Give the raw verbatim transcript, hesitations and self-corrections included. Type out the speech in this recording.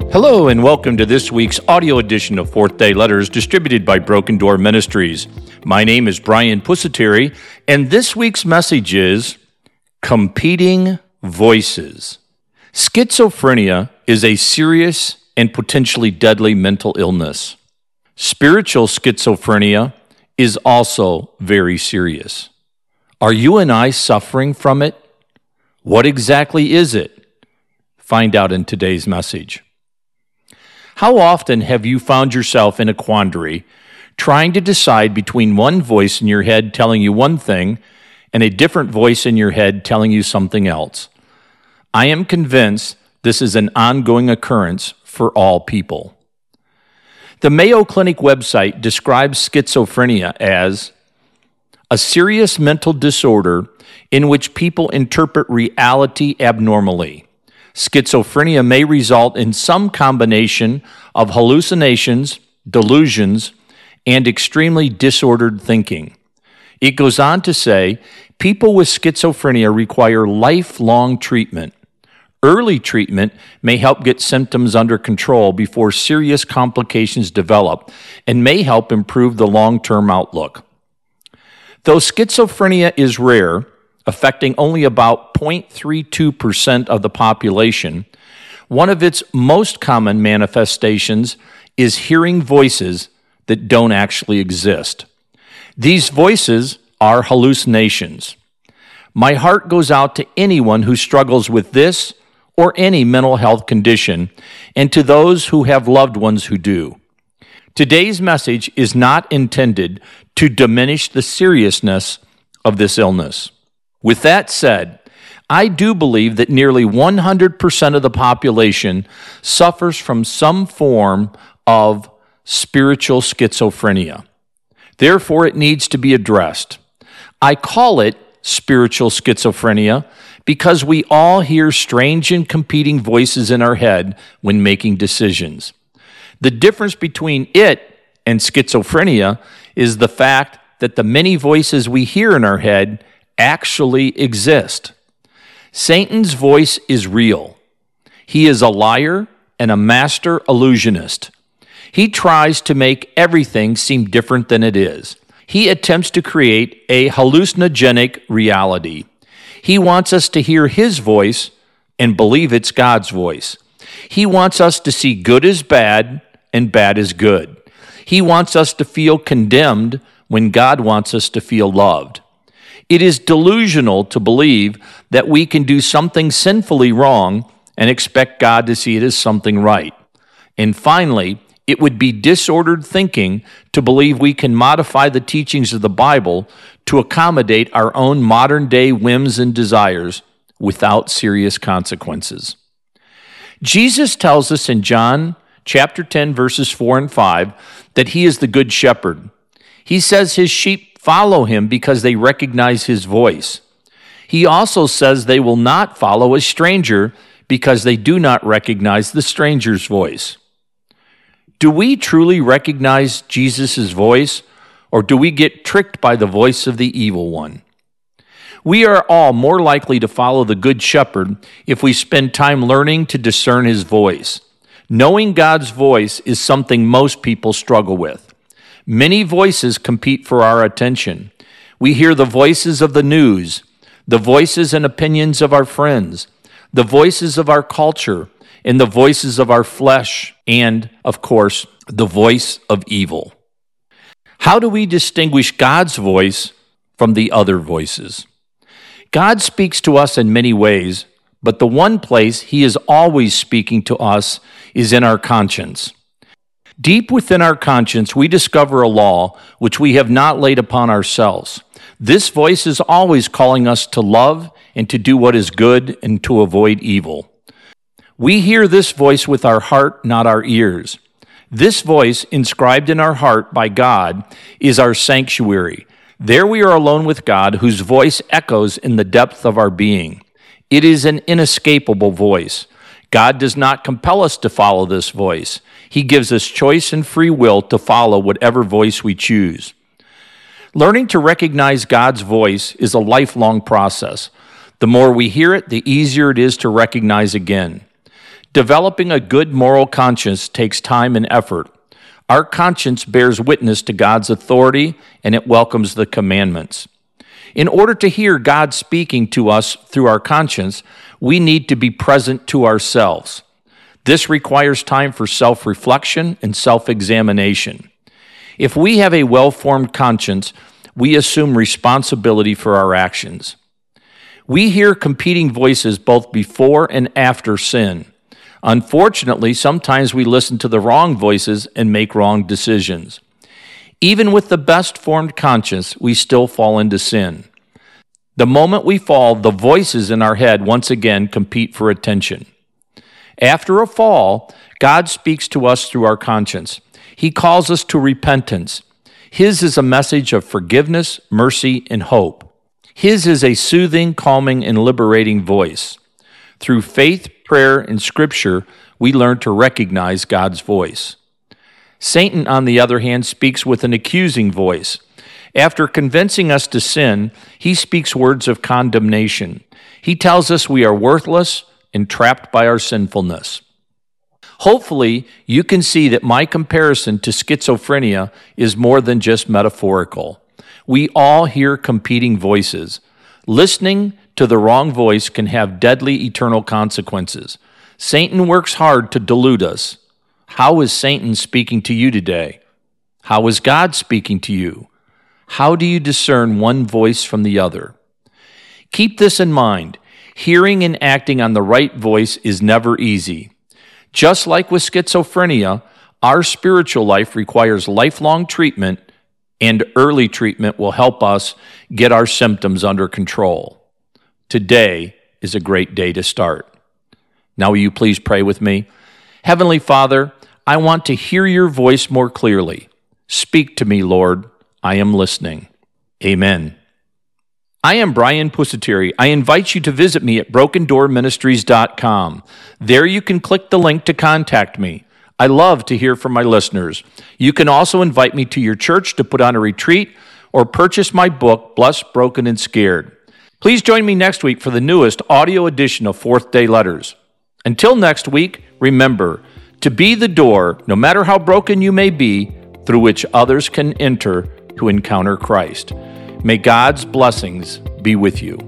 Hello and welcome to this week's audio edition of Fourth Day Letters distributed by Broken Door Ministries. My name is Brian Pusateri, and this week's message is Competing Voices. Schizophrenia is a serious and potentially deadly mental illness. Spiritual schizophrenia is also very serious. Are you and I suffering from it? What exactly is it? Find out in today's message. How often have you found yourself in a quandary, trying to decide between one voice in your head telling you one thing and a different voice in your head telling you something else? I am convinced this is an ongoing occurrence for all people. The Mayo Clinic website describes schizophrenia as a serious mental disorder in which people interpret reality abnormally. Schizophrenia may result in some combination of hallucinations, delusions, and extremely disordered thinking. It goes on to say, people with schizophrenia require lifelong treatment. Early treatment may help get symptoms under control before serious complications develop and may help improve the long-term outlook. Though schizophrenia is rare, affecting only about zero point three two percent of the population, one of its most common manifestations is hearing voices that don't actually exist. These voices are hallucinations. My heart goes out to anyone who struggles with this or any mental health condition, and to those who have loved ones who do. Today's message is not intended to diminish the seriousness of this illness. With that said, I do believe that nearly one hundred percent of the population suffers from some form of spiritual schizophrenia. Therefore, it needs to be addressed. I call it spiritual schizophrenia because we all hear strange and competing voices in our head when making decisions. The difference between it and schizophrenia is the fact that the many voices we hear in our head actually exist. Satan's voice is real. He is a liar and a master illusionist. He tries to make everything seem different than it is. He attempts to create a hallucinogenic reality. He wants us to hear his voice and believe it's God's voice. He wants us to see good as bad and bad as good. He wants us to feel condemned when God wants us to feel loved. It is delusional to believe that we can do something sinfully wrong and expect God to see it as something right. And finally, it would be disordered thinking to believe we can modify the teachings of the Bible to accommodate our own modern-day whims and desires without serious consequences. Jesus tells us in John chapter ten, verses four and five, that he is the good shepherd. He says his sheep follow him because they recognize his voice. He also says they will not follow a stranger because they do not recognize the stranger's voice. Do we truly recognize Jesus' voice, or do we get tricked by the voice of the evil one? We are all more likely to follow the good shepherd if we spend time learning to discern his voice. Knowing God's voice is something most people struggle with. Many voices compete for our attention. We hear the voices of the news, the voices and opinions of our friends, the voices of our culture, and the voices of our flesh, and, of course, the voice of evil. How do we distinguish God's voice from the other voices? God speaks to us in many ways, but the one place he is always speaking to us is in our conscience. Deep within our conscience, we discover a law which we have not laid upon ourselves. This voice is always calling us to love and to do what is good and to avoid evil. We hear this voice with our heart, not our ears. This voice, inscribed in our heart by God, is our sanctuary. There we are alone with God, whose voice echoes in the depth of our being. It is an inescapable voice. God does not compel us to follow this voice. He gives us choice and free will to follow whatever voice we choose. Learning to recognize God's voice is a lifelong process. The more we hear it, the easier it is to recognize again. Developing a good moral conscience takes time and effort. Our conscience bears witness to God's authority, and it welcomes the commandments. In order to hear God speaking to us through our conscience, we need to be present to ourselves. This requires time for self-reflection and self-examination. If we have a well-formed conscience, we assume responsibility for our actions. We hear competing voices both before and after sin. Unfortunately, sometimes we listen to the wrong voices and make wrong decisions. Even with the best formed conscience, we still fall into sin. The moment we fall, the voices in our head once again compete for attention. After a fall, God speaks to us through our conscience. He calls us to repentance. His is a message of forgiveness, mercy, and hope. His is a soothing, calming, and liberating voice. Through faith, prayer, and Scripture, we learn to recognize God's voice. Satan, on the other hand, speaks with an accusing voice. After convincing us to sin, he speaks words of condemnation. He tells us we are worthless and trapped by our sinfulness. Hopefully, you can see that my comparison to schizophrenia is more than just metaphorical. We all hear competing voices. Listening to the wrong voice can have deadly eternal consequences. Satan works hard to delude us. How is Satan speaking to you today? How is God speaking to you? How do you discern one voice from the other? Keep this in mind. Hearing and acting on the right voice is never easy. Just like with schizophrenia, our spiritual life requires lifelong treatment, and early treatment will help us get our symptoms under control. Today is a great day to start. Now, will you please pray with me? Heavenly Father, I want to hear your voice more clearly. Speak to me, Lord. I am listening. Amen. I am Brian Pusateri. I invite you to visit me at broken door ministries dot com. There you can click the link to contact me. I love to hear from my listeners. You can also invite me to your church to put on a retreat or purchase my book, Blessed, Broken, and Scared. Please join me next week for the newest audio edition of Fourth Day Letters. Until next week, remember to be the door, no matter how broken you may be, through which others can enter to encounter Christ. May God's blessings be with you.